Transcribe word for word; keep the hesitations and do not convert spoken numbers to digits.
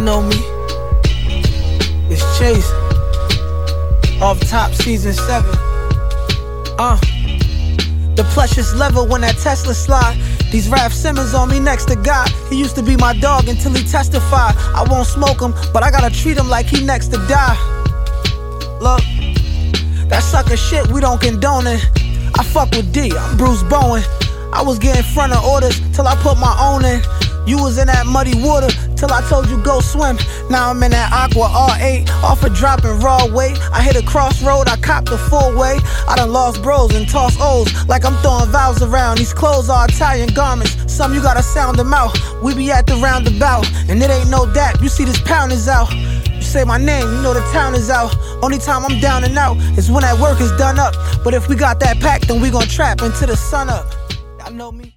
know me. It's Chase. Off Top season seven. Uh. The plushest level when that Tesla slide. These Raf Simmons on me next to God. He used to be my dog until he testified. I won't smoke him, but I gotta treat him like he next to die. Look, that sucker shit, we don't condone it. I fuck with D, I'm Bruce Bowen. I was getting front of orders till I put my own in. You was in that muddy water till I told you go swim. Now I'm in that Aqua R eight, off of dropping raw weight. I hit a crossroad, I copped the full way. I done lost bros and tossed O's like I'm throwing vows around. These clothes are Italian garments, some you gotta sound them out. We be at the roundabout, and it ain't no dap. You see this pound is out. You say my name, you know the town is out. Only time I'm down and out is when that work is done up. But if we got that pack, then we gon' trap until the sun up. Y'all know me.